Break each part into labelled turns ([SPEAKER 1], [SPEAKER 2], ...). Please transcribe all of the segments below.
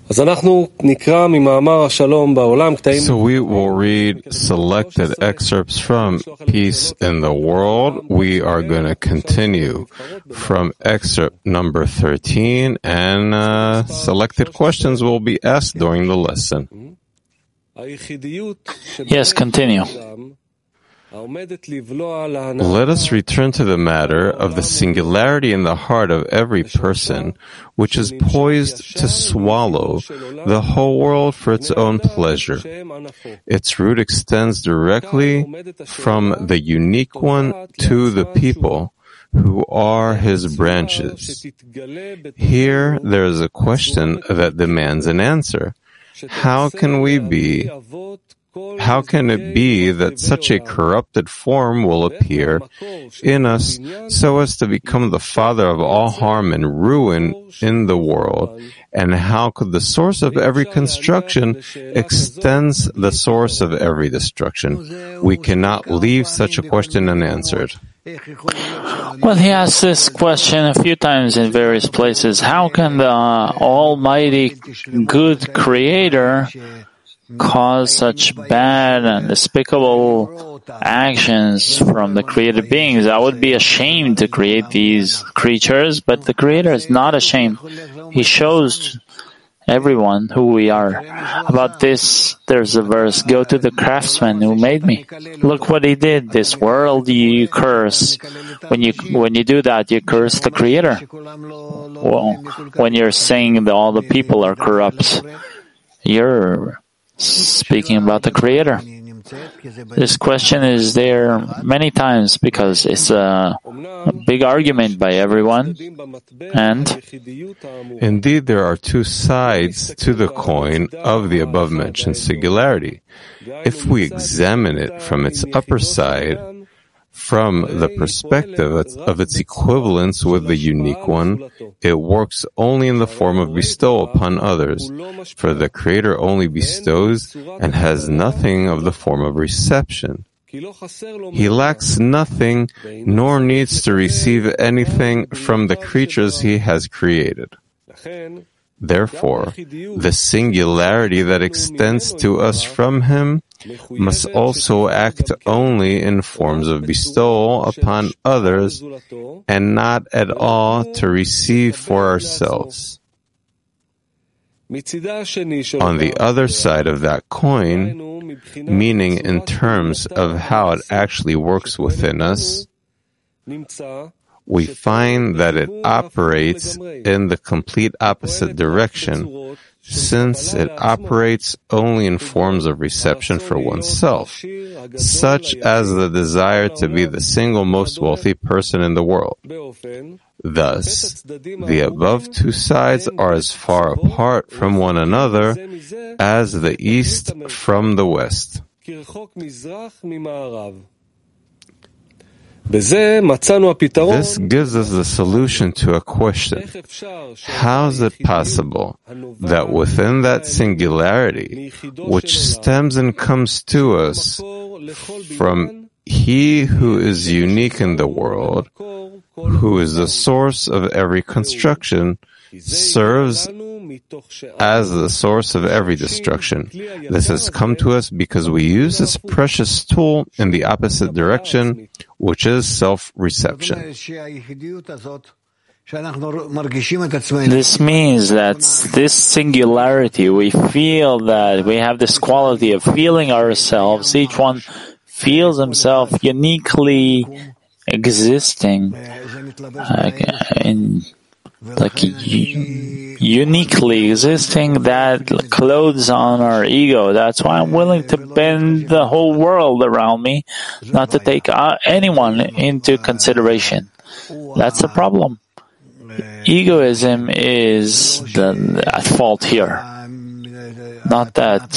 [SPEAKER 1] So we will read selected excerpts from Peace in the World. We are going to continue from excerpt number 13, and selected questions will be asked during the lesson.
[SPEAKER 2] Yes, continue.
[SPEAKER 1] Let us return to the matter of the singularity in the heart of every person, which is poised to swallow the whole world for its own pleasure. Its root extends directly from the unique one to the people, who are his branches. Here there is a question that demands an answer. How can it be that such a corrupted form will appear in us so as to become the father of all harm and ruin in the world? And how could the source of every construction extends the source of every destruction? We cannot leave such a question unanswered.
[SPEAKER 2] Well, he asked this question a few times in various places. How can the almighty good creator cause such bad and despicable actions from the created beings? I would be ashamed to create these creatures, but the Creator is not ashamed. He shows everyone who we are. About this, there's a verse, go to the craftsman who made me. Look what he did. This world you curse. When you do that, you curse the Creator. Well, when you're saying that all the people are corrupt, you're speaking about the Creator. This question is there many times because it's a big argument by everyone. And
[SPEAKER 1] indeed, there are two sides to the coin of the above-mentioned singularity. If we examine it from its upper side, from the perspective of its equivalence with the unique one, it works only in the form of bestowal upon others, for the Creator only bestows and has nothing of the form of reception. He lacks nothing, nor needs to receive anything from the creatures he has created. Therefore, the singularity that extends to us from him must also act only in forms of bestowal upon others and not at all to receive for ourselves. On the other side of that coin, meaning in terms of how it actually works within us, we find that it operates in the complete opposite direction, since it operates only in forms of reception for oneself, such as the desire to be the single most wealthy person in the world. Thus, the above two sides are as far apart from one another as the east from the west. This gives us the solution to a question. How is it possible that within that singularity, which stems and comes to us from He who is unique in the world, who is the source of every construction, serves as the source of every destruction? This has come to us because we use this precious tool in the opposite direction, which is self-reception.
[SPEAKER 2] This means that this singularity, we feel that we have this quality of feeling ourselves. Each one feels himself uniquely existing, uniquely existing, that clothes on our ego. That's why I'm willing to bend the whole world around me, not to take anyone into consideration. That's the problem. Egoism is at fault here. Not that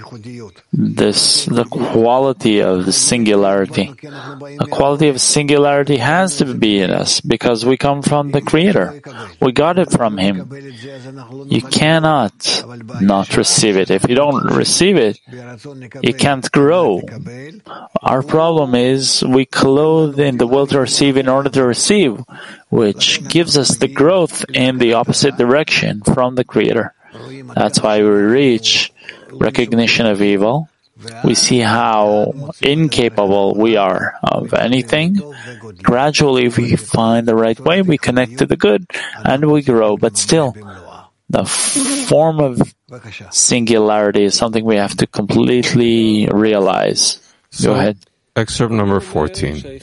[SPEAKER 2] the quality of the singularity. The quality of singularity has to be in us because we come from the Creator. We got it from Him. You cannot not receive it. If you don't receive it, you can't grow. Our problem is we clothe in the will to receive in order to receive, which gives us the growth in the opposite direction from the Creator. That's why we reach recognition of evil. We see how incapable we are of anything. Gradually, we find the right way, we connect to the good, and we grow. But still, the form of singularity is something we have to completely realize. Go ahead.
[SPEAKER 1] Excerpt number 14.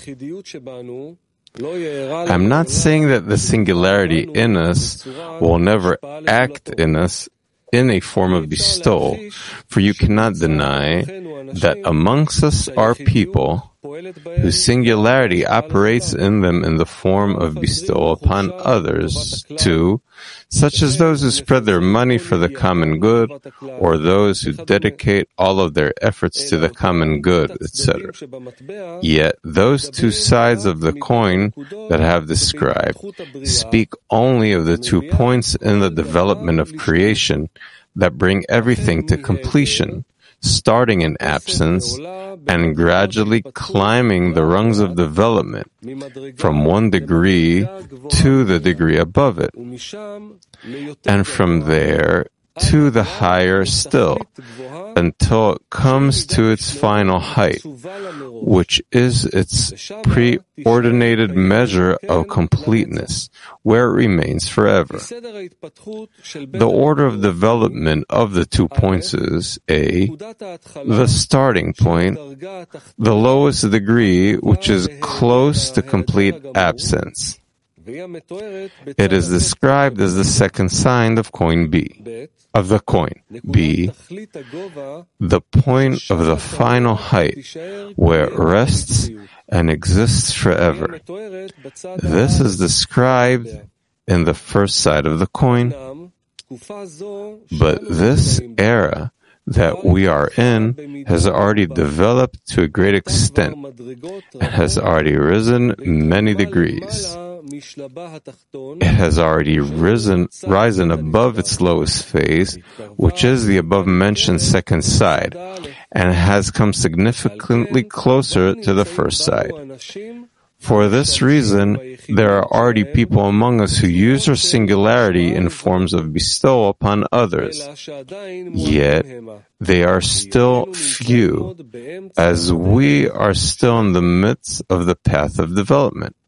[SPEAKER 1] I'm not saying that the singularity in us will never act in us in a form of bestowal, for you cannot deny that amongst us are people whose singularity operates in them in the form of bestowal upon others, too, such as those who spread their money for the common good, or those who dedicate all of their efforts to the common good, etc. Yet those two sides of the coin that I have described speak only of the 2 points in the development of creation that bring everything to completion, starting in absence and gradually climbing the rungs of development from one degree to the degree above it, and from there to the higher still, until it comes to its final height, which is its preordinated measure of completeness, where it remains forever. The order of development of the 2 points is A, the starting point, the lowest degree, which is close to complete absence. It is described as the second sign of coin B, of the coin B, the point of the final height, where it rests and exists forever. This is described in the first side of the coin. But this era that we are in has already developed to a great extent and has already risen many degrees. It has already risen above its lowest phase, which is the above-mentioned second side, and has come significantly closer to the first side. For this reason, there are already people among us who use their singularity in forms of bestowal upon others. Yet, they are still few, as we are still in the midst of the path of development.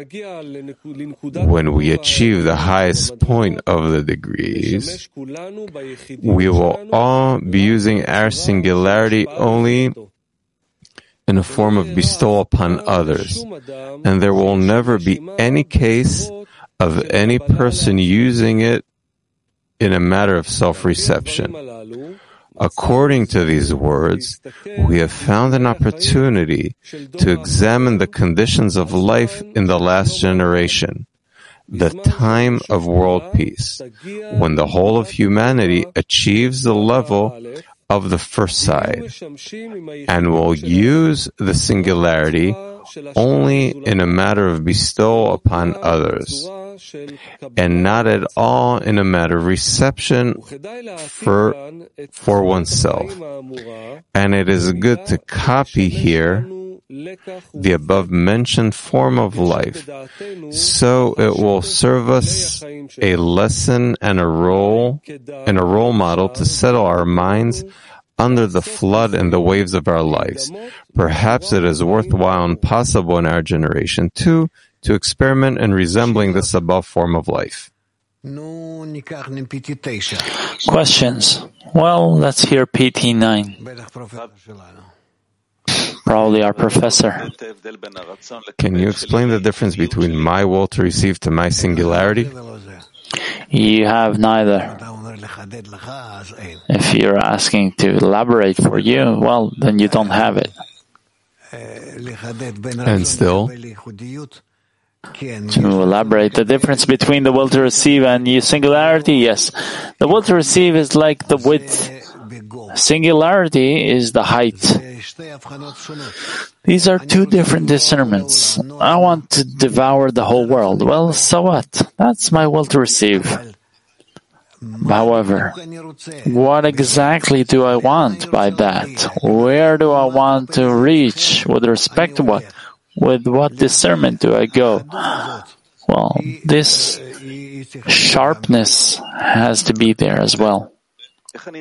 [SPEAKER 1] When we achieve the highest point of the degrees, we will all be using our singularity only in a form of bestowal upon others, and there will never be any case of any person using it in a matter of self-reception. According to these words, we have found an opportunity to examine the conditions of life in the last generation, the time of world peace, when the whole of humanity achieves the level of the first side, and will use the singularity only in a matter of bestowal upon others, and not at all in a matter of reception for oneself. And it is good to copy here the above-mentioned form of life, so it will serve us a lesson and a role model to settle our minds under the flood and the waves of our lives. Perhaps it is worthwhile and possible in our generation, too, to experiment in resembling this above form of life.
[SPEAKER 2] Questions? Well, let's hear PT9. Probably our professor.
[SPEAKER 1] Can you explain the difference between my will to receive to my singularity?
[SPEAKER 2] You have neither. If you're asking to elaborate for you, well, then you don't have it.
[SPEAKER 1] And still,
[SPEAKER 2] to elaborate the difference between the will to receive and your singularity, yes. The will to receive is like the width. Singularity is the height. These are two different discernments. I want to devour the whole world. Well, so what? That's my will to receive. However, what exactly do I want by that? Where do I want to reach? With respect to what? With what discernment do I go? Well, this sharpness has to be there as well.
[SPEAKER 1] How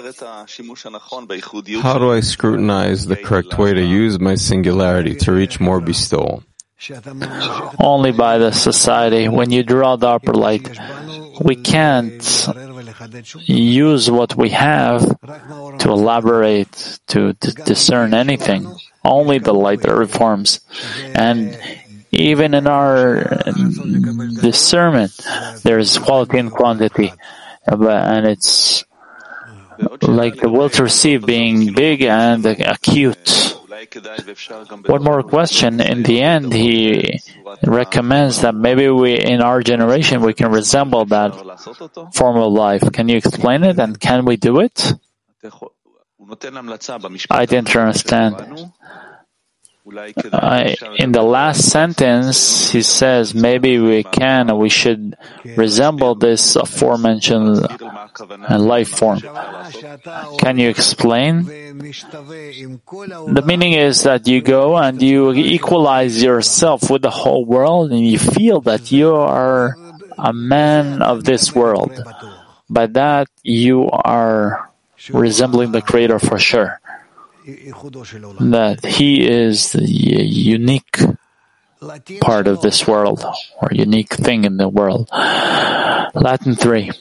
[SPEAKER 1] do I scrutinize the correct way to use my singularity to reach more bestowal?
[SPEAKER 2] Only by the society. When you draw the upper light, we can't use what we have to elaborate, to discern anything. Only the light that reforms. And even in our discernment, there is quality and quantity. And it's like the will to receive being big and acute. One more question. In the end, he recommends that maybe in our generation, we can resemble that form of life. Can you explain it, and can we do it? I didn't understand. In the last sentence, he says maybe we should resemble this aforementioned life form. Can you explain? The meaning is that you go and you equalize yourself with the whole world, and you feel that you are a man of this world. By that, you are resembling the Creator for sure. That He is the unique part of this world, or unique thing in the world. Latin 3.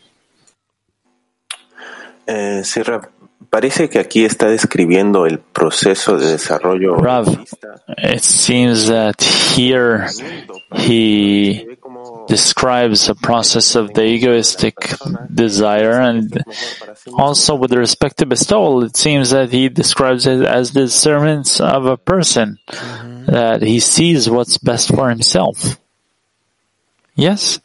[SPEAKER 3] Sí, Rav. Parece que aquí está describiendo el proceso de desarrollo.
[SPEAKER 2] Rav, it seems that here he describes a process of the egoistic desire, and also with respect to bestowal, it seems that he describes it as the discernment of a person, that he sees what's best for himself. Yes?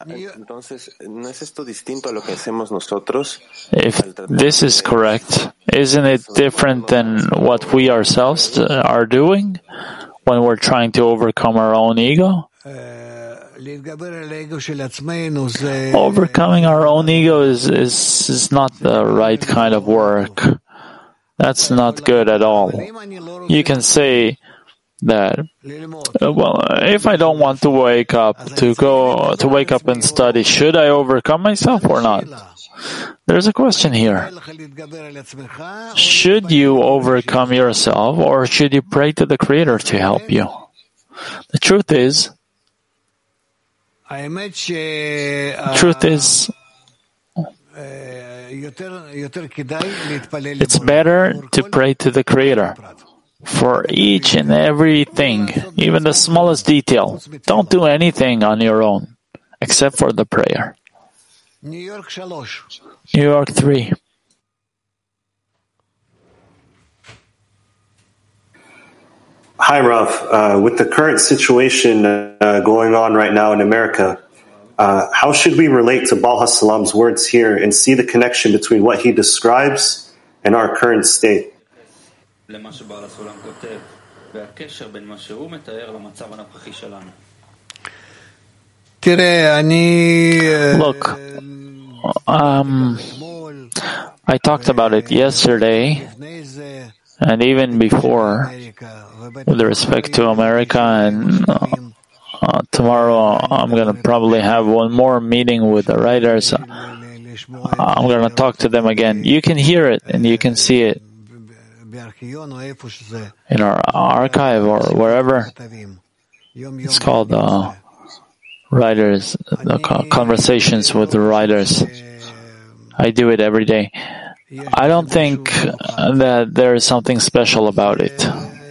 [SPEAKER 2] If this is correct, isn't it different than what we ourselves are doing when we're trying to overcome our own ego? Overcoming our own ego is not the right kind of work. That's not good at all. You can say that, if I don't want to wake up and study, should I overcome myself or not? There's a question here. Should you overcome yourself, or should you pray to the Creator to help you? The truth is, it's better to pray to the Creator for each and everything, even the smallest detail. Don't do anything on your own, except for the prayer. New York 3.
[SPEAKER 4] Hi, Rav. With the current situation going on right now in America, how should we relate to Baal HaSalam's words here and see the connection between what he describes and our current state?
[SPEAKER 2] Look, I talked about it yesterday and even before with respect to America, and tomorrow I'm going to probably have one more meeting with the writers. I'm going to talk to them again. You can hear it and you can see it in our archive or wherever. It's called writers, conversations with the writers. I do it every day. I don't think that there is something special about it.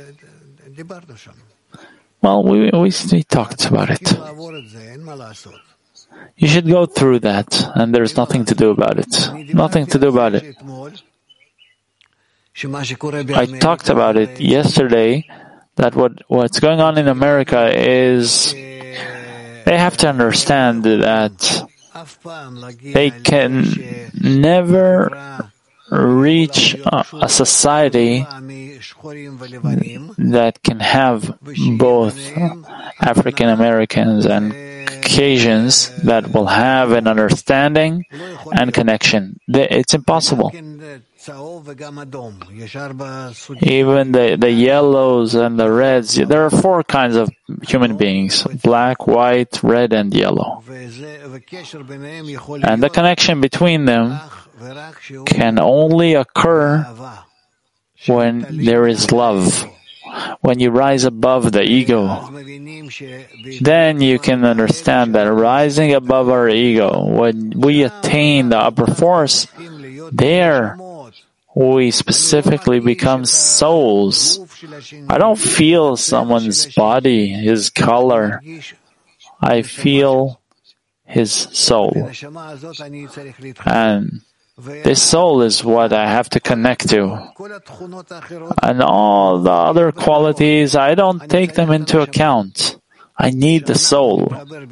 [SPEAKER 2] Well, we talked about it. You should go through that, and there's nothing to do about it. Nothing to do about it. I talked about it yesterday, that what's going on in America is they have to understand that they can never reach a society that can have both African Americans and occasions that will have an understanding and connection. It's impossible. Even the yellows and the reds, there are 4 kinds of human beings: black, white, red, and yellow. And the connection between them can only occur when there is love. When you rise above the ego, then you can understand that rising above our ego, when we attain the upper force, there we specifically become souls. I don't feel someone's body, his color. I feel his soul. And this soul is what I have to connect to. And all the other qualities, I don't take them into account. I need the soul.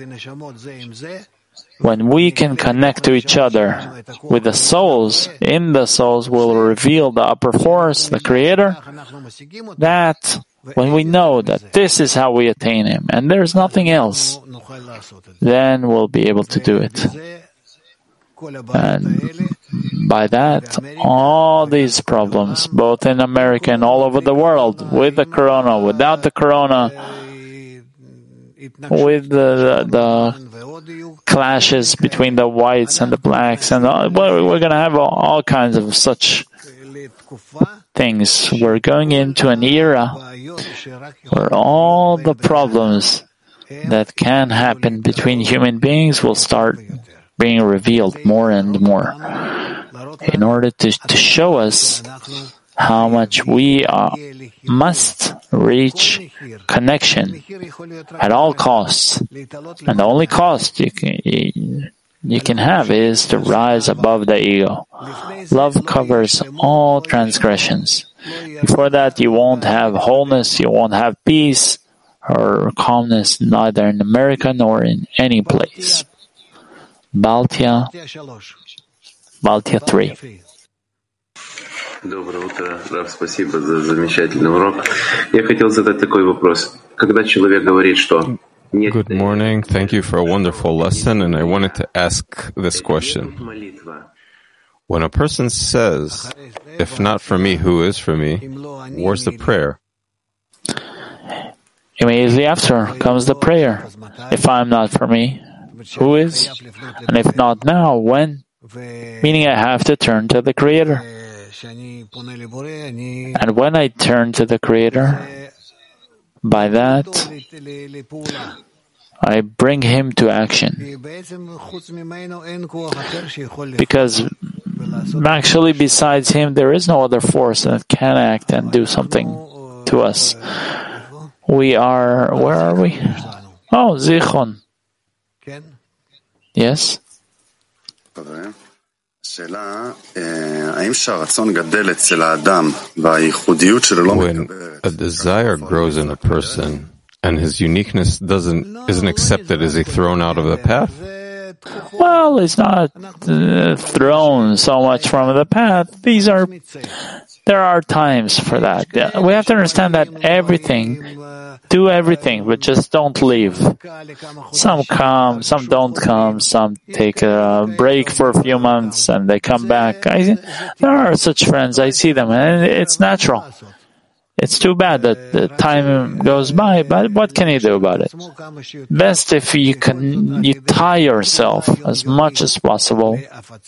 [SPEAKER 2] When we can connect to each other with the souls, in the souls will reveal the upper force, the Creator, that when we know that this is how we attain Him, and there's nothing else, then we'll be able to do it. And by that, all these problems, both in America and all over the world, with the corona, without the corona, with the clashes between the whites and the blacks, and we're going to have all kinds of such things. We're going into an era where all the problems that can happen between human beings will start being revealed more and more, in order to show us how much we must reach connection at all costs. And the only cost you can have is to rise above the ego. Love covers all transgressions. Before that, you won't have wholeness, you won't have peace or calmness, neither in America nor in any place. Baltia 3.
[SPEAKER 3] Доброе утро, Рав, спасибо за замечательный урок. Я хотел задать такой вопрос. Когда человек говорит, что нет...
[SPEAKER 1] Good morning, thank you for a wonderful lesson, and I wanted to ask this question. When a person says, if not for me, who is for me, where's the prayer?
[SPEAKER 2] Immediately after comes the prayer. If I'm not for me, who is? And if not now, when? Meaning I have to turn to the Creator. And when I turn to the Creator, by that, I bring Him to action. Because actually besides Him, there is no other force that can act and do something to us. We are, where are we? Oh, Zichron. Yes?
[SPEAKER 5] When
[SPEAKER 1] a desire grows in a person and his uniqueness isn't accepted, is he thrown out of the path?
[SPEAKER 2] Well, it's not thrown so much from the path. There are times for that. We have to understand that do everything, but just don't leave. Some come, some don't come, some take a break for a few months and they come back. There are such friends, I see them, and it's natural. It's too bad that the time goes by, but what can you do about it? Best if you tie yourself as much as possible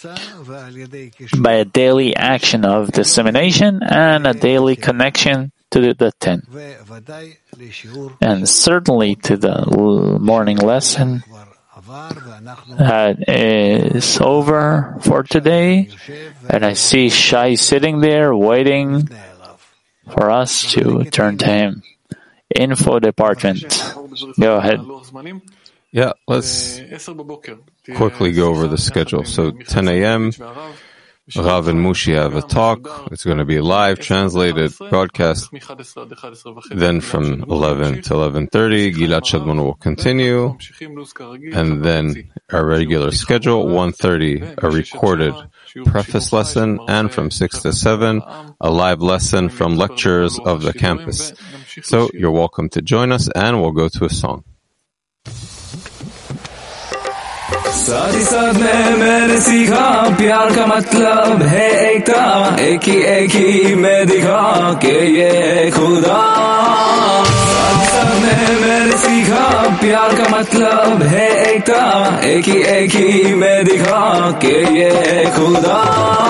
[SPEAKER 2] by a daily action of dissemination and a daily connection to the 10. And certainly to the morning lesson that is over for today. And I see Shai sitting there waiting for us to turn to him. Info department. Go ahead.
[SPEAKER 1] Yeah, let's quickly go over the schedule. So 10 a.m., Rav and Mushi have a talk. It's going to be live, translated, broadcast. Then from 11 to 11:30, Gilad Shadman will continue. And then our regular schedule, 1:30, a recorded preface lesson, and from 6 to 7, a live lesson from lectures of the campus. So you're welcome to join us, and we'll go to a song.
[SPEAKER 6] साथ ही साथ में मैंने सीखा प्यार का मतलब है एकता, एक ही मैं दिखा के ये खुदा। साथ ही साथ में मैंने सीखा प्यार का मतलब है एकता, एक ही मैं दिखा के ये खुदा।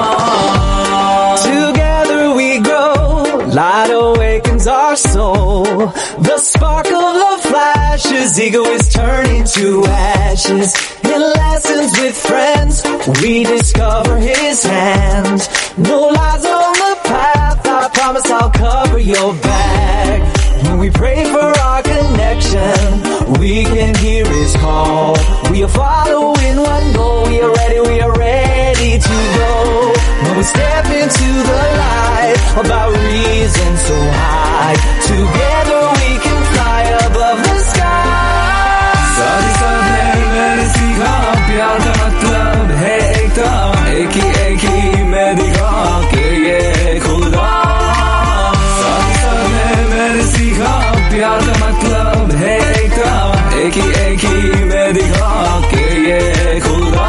[SPEAKER 7] Together we grow, light awakens our soul. The spark of love flashes, ego is turning to ashes. In lessons with friends, we discover his hand. No lies on the path, I promise I'll cover your back. When we pray for our connection, we can hear his call. We are following one goal, we are ready to go. When we step into the light, about reason so high, together we can fly above the sky.
[SPEAKER 6] साथ ही साथ में मैंने सीखा प्यार का मतलब है एकता, एक ही मैं दिखा के ये खुदा। साथ ही साथ में मैंने सीखा प्यार का मतलब है एकता, एक ही मैं दिखा के ये खुदा।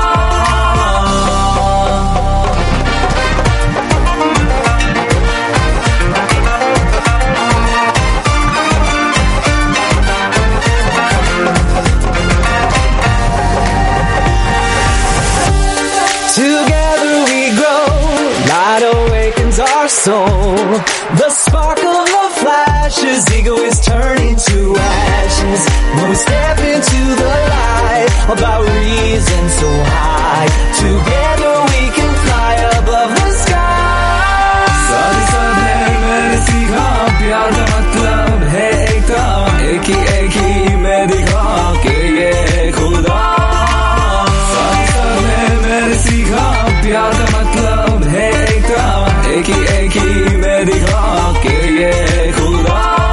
[SPEAKER 7] Together we grow, light awakens our soul. The spark of love flashes, ego is turning to ashes. When we step into the light, about reason so high, together we can fly above the sky.
[SPEAKER 6] साथ ही साथ में मैंने सीखा प्यार का मतलब है एकता, एक ही मैं दिखा के ये खुदा। साथ ही साथ में मैंने सीखा प्यार का मतलब है एकता, एक ही मैं दिखा के ये खुदा।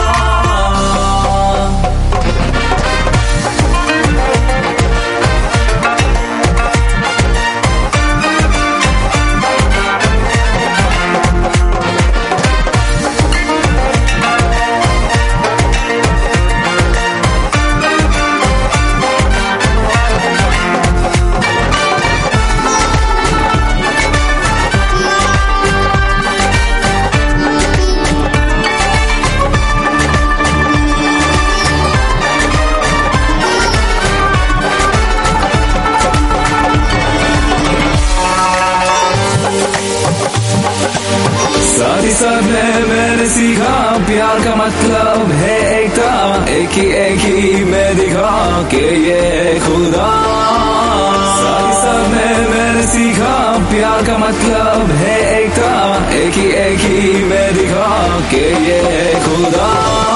[SPEAKER 6] साथ ही साथ में मैंने सीखा प्यार का मतलब है एकता, एक ही मैं दिखा के ये खुदा। साथ ही साथ में मैंने सीखा प्यार का मतलब है एकता, एक ही मैं दिखा के ये खुदा।